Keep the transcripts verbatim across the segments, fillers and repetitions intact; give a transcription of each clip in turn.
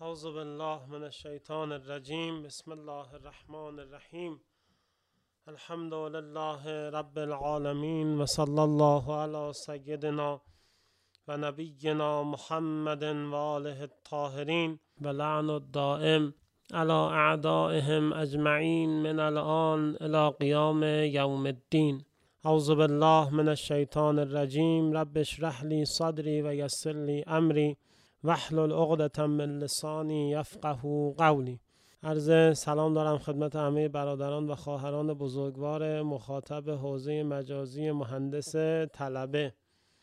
اعوذ بالله من الشیطان الرجیم. بسم الله الرحمن الرحیم. الحمد لله رب العالمین و صلی الله علی سیدنا و نبینا محمد و آله الطاهرین و لعن الدائم علی اعدائهم اجمعین من الان الی قیام یوم الدین. اعوذ بالله من الشیطان الرجیم. رب اشرح لی صدری و یسر لی امری واحلل عقدة من لسانی یفقهوا قولی. عرض سلام دارم خدمت همه برادران و خواهران بزرگوار مخاطب حوزه مجازی مهندس طلبه.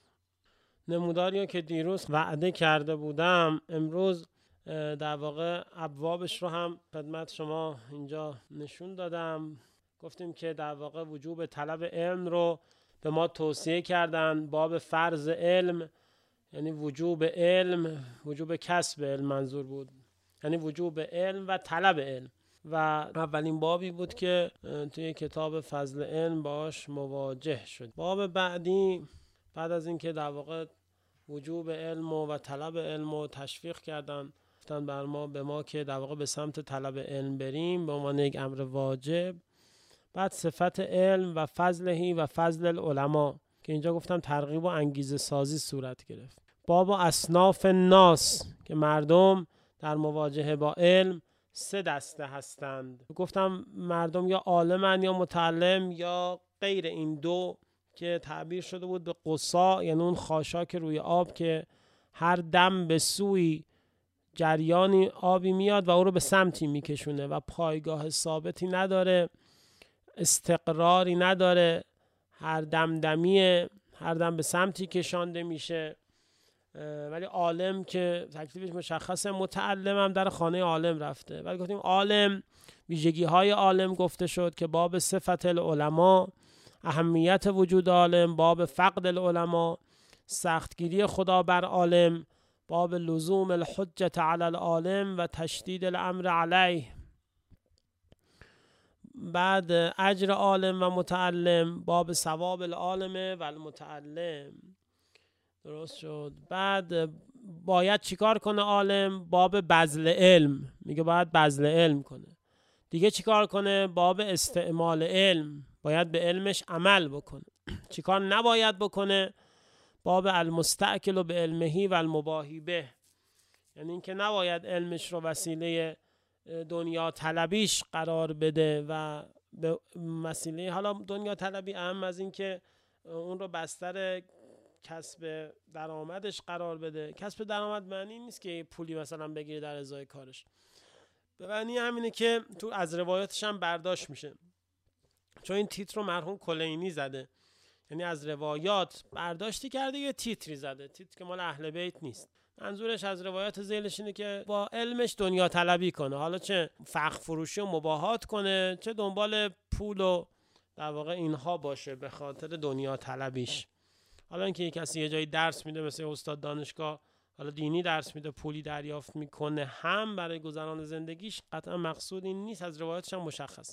نموداری که دیروز وعده کرده بودم امروز در واقع ابوابش رو هم خدمت شما اینجا نشون دادم. گفتیم که در واقع وجوب طلب علم رو به ما توصیه کردن. باب فرض علم یعنی وجوب علم، وجوب کسب علم منظور بود، یعنی وجوب علم و طلب علم. و اولین بابی بود که توی کتاب فضل علم باش مواجه شد. باب بعدی بعد از اینکه در واقع وجوب علم و طلب علم رو تشویق کردن، گفتن بر ما به ما که در واقع به سمت طلب علم بریم به عنوان یک امر واجب. بعد صفت علم و فضلهی و فضل العلماء که اینجا گفتم ترغیب و انگیزه سازی صورت گرفت. باب اصناف الناس که مردم در مواجهه با علم سه دسته هستند. گفتم مردم یا عالمن یا متعلم یا غیر این دو، که تعبیر شده بود به قصا، یعنی اون خاشاک روی آب که هر دم به سوی جریانی آبی میاد و او رو به سمتی میکشونه و پایگاه ثابتی نداره، استقراری نداره، هر دم دمیه، هر دم به سمتی کشانده میشه. ولی عالم که تکلیفش مشخصه، متعلم هم در خانه عالم رفته. ولی گفتیم عالم، ویژگی های عالم گفته شد که باب صفت العلماء، اهمیت وجود عالم، باب فقد العلماء، سختگیری خدا بر عالم، باب لزوم الحجت علی العالم و تشدید الامر علیه. بعد اجر عالم و متعلم، باب ثواب العالم و المتعلم. درست شد. بعد باید چیکار کنه عالم؟ باب بذل علم، میگه باید بذل علم کنه. دیگه چیکار کنه؟ باب استعمال علم، باید به علمش عمل بکنه. چیکار نباید بکنه؟ باب المستأکل به علمهی و المباهی به، یعنی اینکه نباید علمش رو وسیله دنیا طلبیش قرار بده و به وسیله حالا دنیا طلبی اهم از این که اون رو بستر کسب درآمدش قرار بده. کسب درآمد معنی نیست که پولی مثلا بگیره در ازای کارش، به معنی همینه که تو از روایاتش هم برداشت میشه. چون این تیتر رو مرحوم کلینی زده، یعنی از روایات برداشتی کرده یه تیتری زده، تیتر که مال اهل بیت نیست. منظورش از روایات ذیلش اینه که با علمش دنیا طلبی کنه، حالا چه فخ فروشی و مباهات کنه، چه دنبال پول و در واقع اینها باشه به خاطر دنیا طلبیش. حالا اینکه کسی یه جایی درس میده مثل استاد دانشگاه، حالا دینی درس میده، پولی دریافت میکنه هم برای گذران زندگیش، قطعا مقصود این نیست. از روایاتش هم مشخص.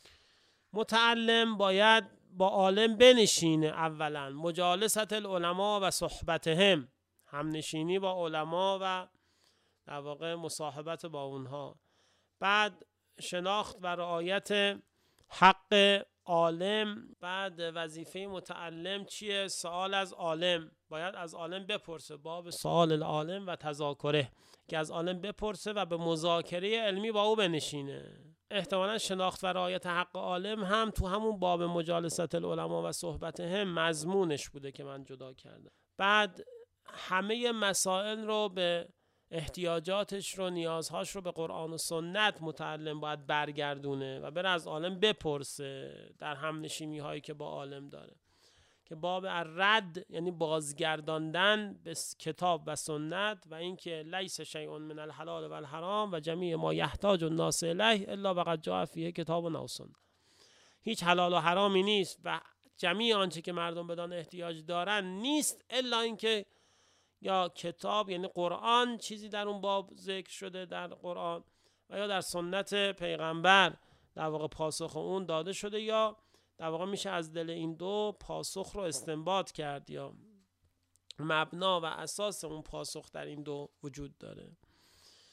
متعلم باید با عالم بنشینه، اولا مجالست العلماء و صحبتهم، هم نشینی با علما و در واقع مصاحبت با اونها. بعد شناخت و رعایت حق عالم. بعد وظیفه متعلم چیه؟ سوال از عالم، باید از عالم بپرسه، باب سوال العالم و تذاکره، که از عالم بپرسه و به مذاکره علمی با او بنشینه. احتمالا شناخت و رعایت حق عالم هم تو همون باب مجالست العلماء و صحبت هم مضمونش بوده که من جدا کردم. بعد همه مسائل رو به احتیاجاتش رو، نیازهاش رو به قرآن و سنت متعلم باید برگردونه و بره از عالم بپرسه در هم نشینی هایی که با عالم داره، که باب الرد یعنی بازگرداندن به کتاب و سنت و اینکه لیس شیء من الحلال و الحرام و جمیع ما یحتاج الناس الیه الا وقد جاء فیه کتاب و سنت. هیچ حلال و حرامی نیست و جمیع آنچه که مردم بدان احتیاج دارن نیست الا اینکه یا کتاب یعنی قرآن چیزی در اون باب ذکر شده در قرآن و یا در سنت پیغمبر در واقع پاسخ اون داده شده، یا در واقع میشه از دل این دو پاسخ رو استنباط کرد، یا مبنا و اساس اون پاسخ در این دو وجود داره.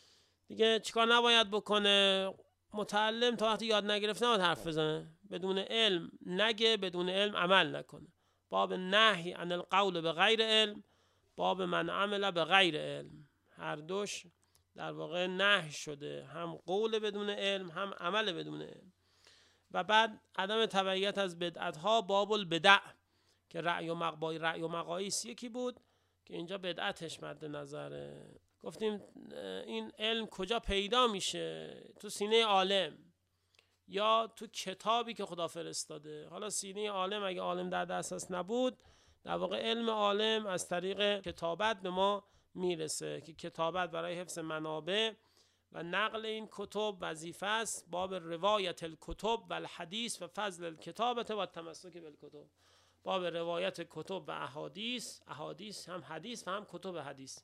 دیگه چیکار نباید بکنه؟ متعلم تا وقتی یاد نگرفته نباید حرف بزنه، بدون علم نگه، بدون علم عمل نکنه. باب نهی عن القول به غیر علم، باب من عمل به غیر علم، هر دوش در واقع نهی شده، هم قول بدون علم هم عمل بدون علم. و بعد عدم تبعیت از بدعت ها، باب البدع که رأی و مقبای رأی و مقایس یکی بود که اینجا بدعتش مد نظره. گفتیم این علم کجا پیدا میشه؟ تو سینه عالم یا تو کتابی که خدا فرستاده. حالا سینه عالم اگه عالم در دسترس نبود، در واقع علم عالم از طریق کتابت به ما میرسه که کتابت برای حفظ منابع و نقل این کتب وظیفه است. باب روایت الکتب و الحدیث و فضل الکتابت و تمسک بالکتب، باب روایت کتب و احادیث، احادیث هم حدیث و هم کتب حدیث،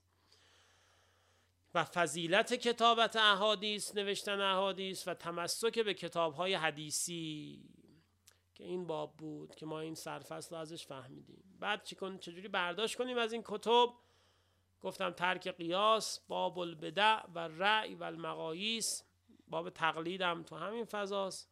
و فضیلت کتابت احادیث، نوشتن احادیث و تمسک به کتاب‌های حدیثی که این باب بود که ما این سرفصل رو ازش فهمیدیم. بعد چیکار چجوری برداشت کنیم از این کتب؟ گفتم ترک قیاس، باب البدع و رأی و المقاییس، باب تقلیدم تو همین فضاست،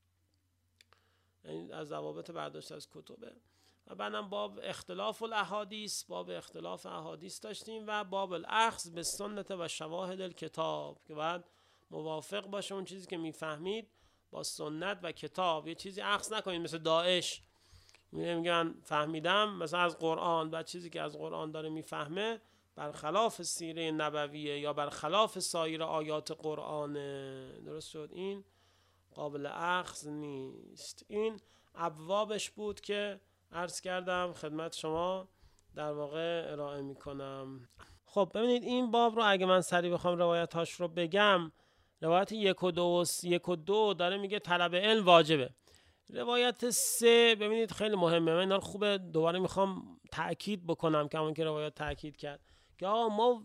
یعنی از ضوابط برداشت از کتبه. و بعدم باب اختلاف الاحادیث، باب اختلاف احادیث داشتیم، و باب الاخذ به سنت و شواهد الکتاب که بعد موافق باشه اون چیزی که میفهمید با سنت و کتاب. یه چیزی اخذ نکنید مثل داعش میگه من فهمیدم مثلا از قرآن، بعد چیزی که از قرآن داره میفهمه برخلاف سیره نبویه یا برخلاف سایر آیات قرآن. درست شد؟ این قابل اخذ نیست. این ابوابش بود که عرض کردم خدمت شما در واقع ارائه میکنم. خب ببینید این باب رو اگه من سریع بخوام روایتاش رو بگم، روایت یک و دو یک و دو داره میگه طلب علم واجبه. روایت سه ببینید خیلی مهمه، من اینا رو خوبه دوباره میخوام تأکید بکنم که همون که روایت تأکید کرد که آقا ما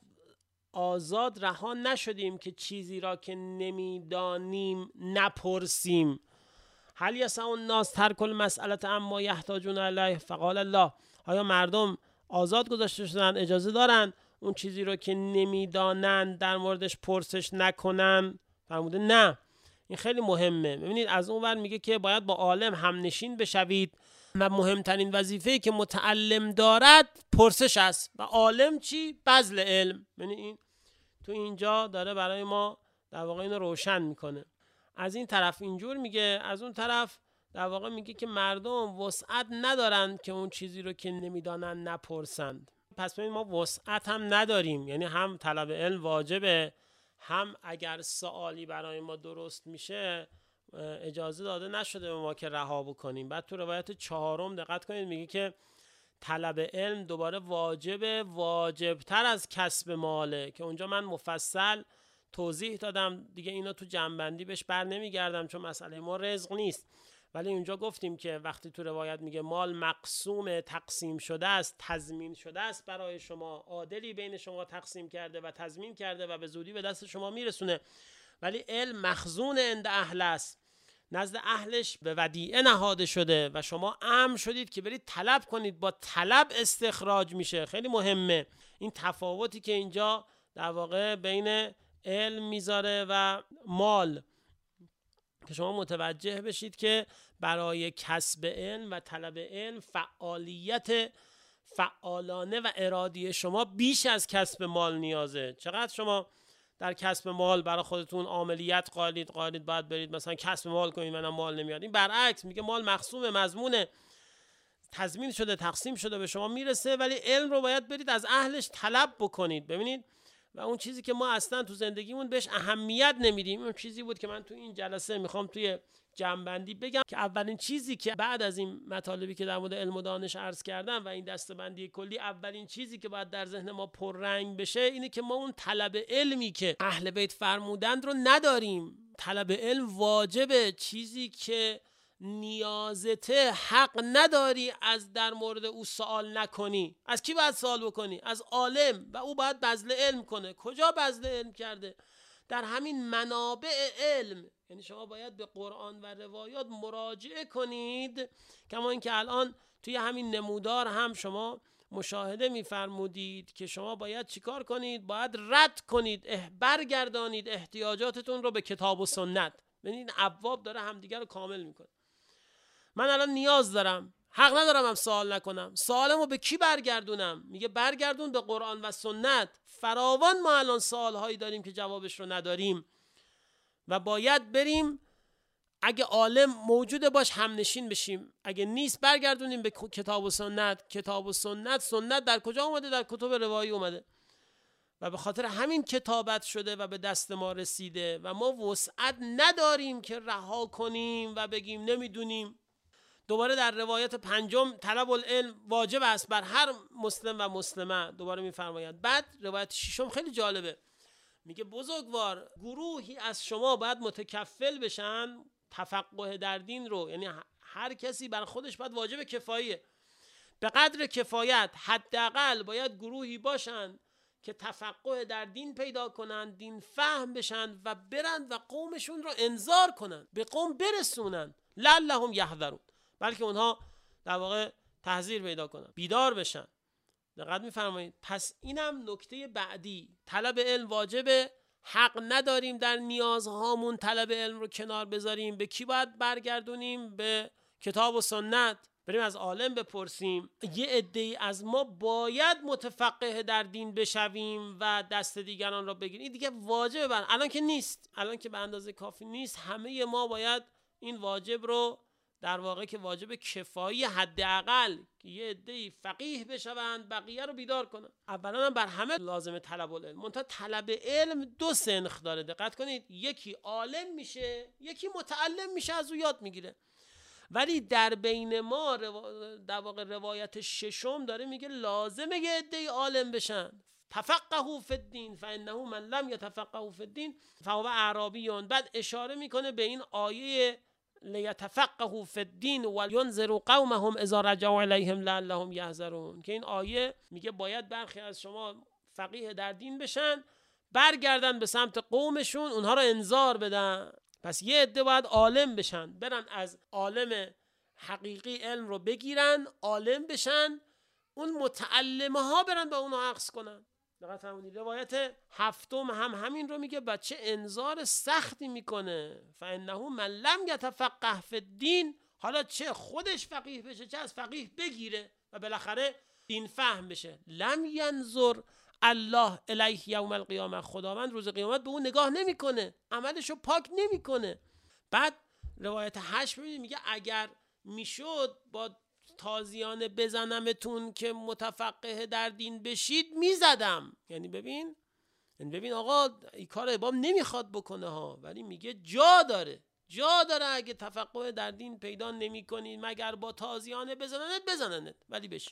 آزاد رها نشدیم که چیزی را که نمیدانیم نپرسیم. هل یسع الناس ترک المسئله اما یحتاجون الیه فقال الله، آیا مردم آزاد گذاشته شدن، اجازه دارن اون چیزی رو که نمیدانن در موردش پرسش نکنن؟ فرموده نه. این خیلی مهمه. ببینید از اون ور میگه که باید با عالم همنشین بشوید و مهمترین وظیفه‌ای که متعلم دارد پرسش است و عالم چی؟ بذل علم. ببینید این تو اینجا داره برای ما در واقع اینو روشن میکنه. از این طرف اینجور میگه، از اون طرف در واقع میگه که مردم وسعت ندارن که اون چیزی رو که نمیدانن نپرسند. پس ببین ما وسعت هم نداریم، یعنی هم طلب علم واجبه، هم اگر سوالی برای ما درست میشه اجازه داده نشده به ما که رها بکنیم. بعد تو روایت چهارم دقت کنید میگه که طلب علم دوباره واجبه، واجبتر از کسب ماله، که اونجا من مفصل توضیح دادم دیگه، اینا تو جنبندی بهش بر نمیگردم چون مسئله ما رزق نیست. ولی اونجا گفتیم که وقتی تو روایت میگه مال مقسوم تقسیم شده است، تضمین شده است برای شما، عادلی بین شما تقسیم کرده و تضمین کرده و به زودی به دست شما میرسونه، ولی علم مخزون عند اهل است، نزد اهلش به ودیعه نهاده شده و شما امر شدید که برید طلب کنید، با طلب استخراج میشه. خیلی مهمه این تفاوتی که اینجا در واقع بین علم میذاره و مال، که شما متوجه بشید که برای کسب علم و طلب علم فعالیت فعالانه و ارادی شما بیش از کسب مال نیازه. چقدر شما در کسب مال برای خودتون عاملیت قائلید قائلید باید برید مثلا کسب مال کنید، منم مال نمیاد. این برعکس میگه مال مخصوم مضمونه، تضمین شده، تقسیم شده، به شما میرسه، ولی علم رو باید برید از اهلش طلب بکنید. ببینید و اون چیزی که ما اصلا تو زندگیمون بهش اهمیت نمیدیم، اون چیزی بود که من تو این جلسه میخوام توی جمع‌بندی بگم که اولین چیزی که بعد از این مطالبی که در مورد علم و دانش عرض کردم و این دسته‌بندی کلی، اولین چیزی که باید در ذهن ما پررنگ بشه اینه که ما اون طلب علمی که اهل بیت فرمودند رو نداریم. طلب علم واجبه، چیزی که نیازته حق نداری از در مورد او سوال نکنی. از کی باید سوال بکنی؟ از عالم، و او باید بذل علم کنه. کجا بذل علم کرده؟ در همین منابع علم. یعنی شما باید به قرآن و روایات مراجعه کنید، کما اینکه الان توی همین نمودار هم شما مشاهده می‌فرمودید که شما باید چیکار کنید؟ باید رد کنید، برگردانید احتیاجاتتون رو به کتاب و سنت. ببینید ابواب داره همدیگه رو کامل میکنه. من الان نیاز دارم، حق ندارم هم سوال نکنم. سوالمو به کی برگردونم؟ میگه برگردون به قرآن و سنت. فراوان ما الان سوالهایی داریم که جوابش رو نداریم و باید بریم، اگه عالم موجوده باش همنشین بشیم، اگه نیست برگردونیم به کتاب و سنت. کتاب و سنت، سنت در کجا اومده؟ در کتب روایی اومده و به خاطر همین کتابت شده و به دست ما رسیده و ما وسعت نداریم که رها کنیم و بگیم نمیدونیم. دوباره در روایت پنجم طلب العلم واجب است بر هر مسلم و مسلمه، دوباره میفرماید. بعد روایت ششم خیلی جالبه، میگه بزرگوار گروهی از شما باید متکفل بشن تفقه در دین رو، یعنی هر کسی بر خودش باید واجب کفاییه، به قدر کفایت حداقل باید گروهی باشن که تفقه در دین پیدا کنن، دین فهم بشن و برن و قومشون رو انذار کنن، به قوم برسونن، لعلهم یحذرون، بلکه اونها در واقع تحذیر پیدا کنن، بیدار بشن. دقت می‌فرمایید؟ پس اینم نکته بعدی، طلب علم واجبه. حق نداریم در نیازهامون طلب علم رو کنار بذاریم. به کی باید برگردونیم؟ به کتاب و سنت. بریم از عالم بپرسیم. یه عده‌ای از ما باید متفقه در دین بشویم و دست دیگران را بگیریم. این دیگه واجبه بر الان که نیست، الان که به اندازه کافی نیست. همه ما باید این واجب رو، در واقع که واجب کفایی حداقل، که یه عده‌ای فقیه بشوند بقیه رو بیدار کنن. اولا بر همه لازمه طلب العلم. منتها طلب علم دو سنخ داره، دقت کنید. یکی عالم میشه، یکی متعلم میشه، از او یاد میگیره. ولی در بین ما در واقع روایت ششم داره میگه لازمه یه عده‌ای عالم بشن. تفقهوا فی الدین فانه من لم یتفقهوا فی الدین فهو اعرابیون. بعد اشاره میکنه به این آیه لیتفقهوا فی الدین ولینذروا قومهم اذا رجعوا الیهم لعلهم یحذرون، که این آیه میگه باید برخی از شما فقیه در دین بشن، برگردن به سمت قومشون، اونها رو انذار بدن. پس یه عده باید عالم بشن، برن از عالم حقیقی علم رو بگیرن، عالم بشن، اون متعلمه ها برن به اونها عکس کنن. دقت فرمودید؟ روایت هفتم هم همین رو میگه، بچه انذار سختی میکنه. فانه من لم یتفقه فی الدین، حالا چه خودش فقیه بشه چه از فقیه بگیره و بالاخره دین فهم بشه، لم ینظر الله الیه یوم القیامه، خداوند روز قیامت به اون نگاه نمیکنه، عملشو پاک نمیکنه. بعد روایت هشت میگه اگر میشد با تازیانه بزنمتون که متفقه در دین بشید میزدم. یعنی ببین یعنی ببین آقا این کار امام نمیخواد بکنه ها، ولی میگه جا داره، جا داره اگه تفقه در دین پیدا نمی کنید مگر با تازیانه بزننت بزننت ولی بشی.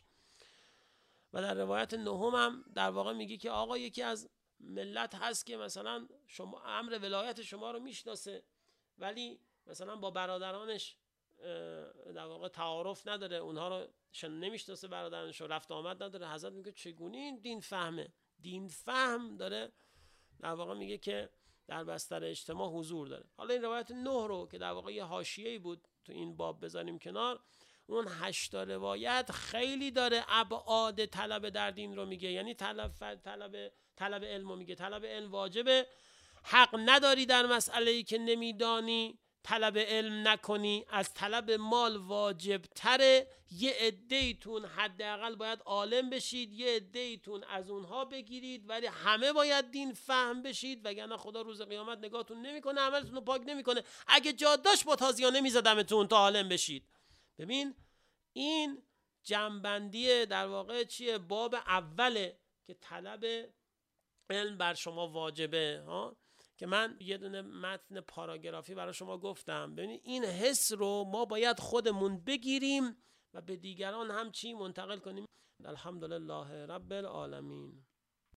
و در روایت نهم هم در واقع میگه که آقا یکی از ملت هست که مثلا شما امر ولایت شما رو میشناسه ولی مثلا با برادرانش در واقع تعارف نداره، اونها رو نمیشناسه، برادرانش رو رفت آمد نداره. حضرت میگه چگونه این دین فهمه؟ دین فهم داره در واقع میگه که در بستر اجتماع حضور داره. حالا این روایت نه رو که در واقع یه حاشیه‌ای بود تو این باب بذاریم کنار، اون هشتا روایت خیلی داره ابعاد طلب در دین رو میگه. یعنی طلب طلب طلب علم رو میگه، طلب علم واجبه، حق نداری در مسئله‌ای که نمیدانی طلب علم نکنی. از طلب مال واجب تره. یه عده‌ایتون حداقل باید عالم بشید، یه عده‌ایتون از اونها بگیرید، ولی همه باید دین فهم بشید، وگرنه خدا روز قیامت نگاهتون نمیکنه، عملتون رو پاک نمیکنه. اگه جاداش با تازیانه میزدمتون تا عالم بشید. ببین این جنبندی در واقع چیه؟ باب اوله که طلب علم بر شما واجبه ها، که من یه دونه متن پاراگرافی برای شما گفتم. ببینید این حس رو ما باید خودمون بگیریم و به دیگران هم چی منتقل کنیم. الحمدلله رب العالمین.